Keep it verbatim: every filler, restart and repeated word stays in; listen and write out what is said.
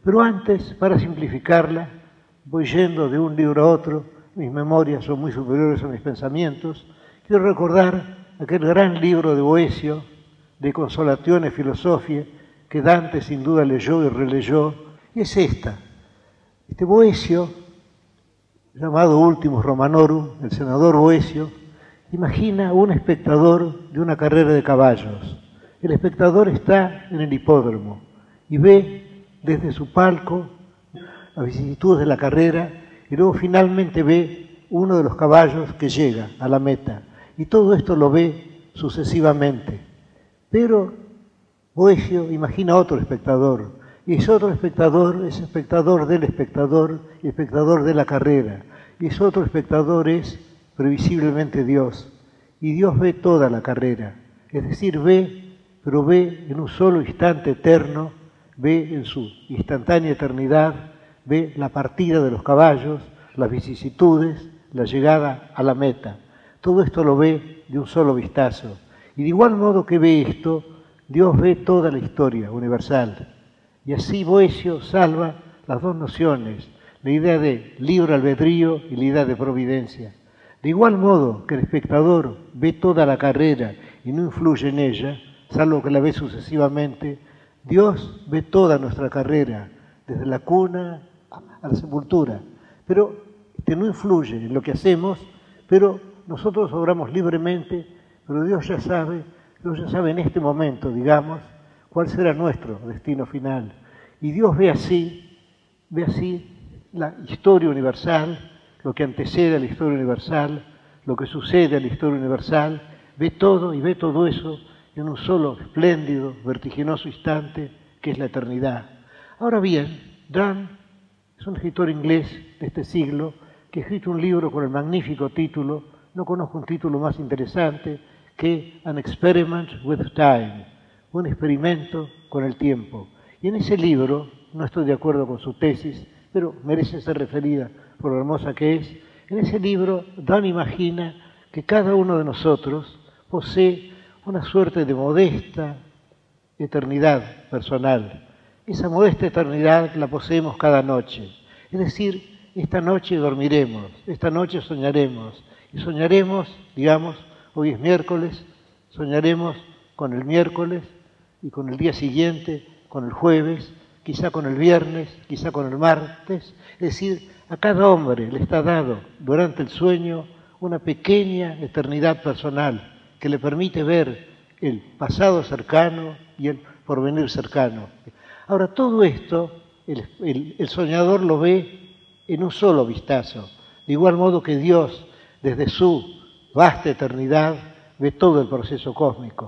Pero antes, para simplificarla, voy yendo de un libro a otro, mis memorias son muy superiores a mis pensamientos, quiero recordar aquel gran libro de Boecio, de Consolatione Philosophiae, que Dante sin duda leyó y releyó, y es esta. Este Boecio, llamado Ultimus Romanorum, el senador Boecio, imagina un espectador de una carrera de caballos. El espectador está en el hipódromo y ve desde su palco las vicisitudes de la carrera y luego finalmente ve uno de los caballos que llega a la meta. Y todo esto lo ve sucesivamente. Pero Boecio imagina otro espectador, y ese otro espectador es espectador del espectador y espectador de la carrera. Y ese otro espectador es previsiblemente Dios. Y Dios ve toda la carrera. Es decir, ve, pero ve en un solo instante eterno, ve en su instantánea eternidad, ve la partida de los caballos, las vicisitudes, la llegada a la meta. Todo esto lo ve de un solo vistazo. Y de igual modo que ve esto, Dios ve toda la historia universal. Y así Boecio salva las dos nociones, la idea de libre albedrío y la idea de providencia. De igual modo que el espectador ve toda la carrera y no influye en ella, salvo que la ve sucesivamente, Dios ve toda nuestra carrera, desde la cuna a la sepultura. Pero este no influye en lo que hacemos, pero nosotros obramos libremente, pero Dios ya sabe, Dios ya sabe en este momento, digamos, cuál será nuestro destino final. Y Dios ve así, ve así la historia universal, lo que antecede a la historia universal, lo que sucede a la historia universal, ve todo y ve todo eso en un solo espléndido, vertiginoso instante que es la eternidad. Ahora bien, Donne es un escritor inglés de este siglo que ha escrito un libro con el magnífico título, no conozco un título más interesante, que An Experiment with Time, un experimento con el tiempo. Y en ese libro, no estoy de acuerdo con su tesis, pero merece ser referida por lo hermosa que es, en ese libro Donne imagina que cada uno de nosotros posee una suerte de modesta eternidad personal. Esa modesta eternidad la poseemos cada noche. Es decir, esta noche dormiremos, esta noche soñaremos, y soñaremos, digamos, hoy es miércoles, soñaremos con el miércoles y con el día siguiente, con el jueves, quizá con el viernes, quizá con el martes. Es decir, a cada hombre le está dado durante el sueño una pequeña eternidad personal que le permite ver el pasado cercano y el porvenir cercano. Ahora, todo esto el, el, el soñador lo ve en un solo vistazo, de igual modo que Dios, desde su vasta eternidad, ve todo el proceso cósmico.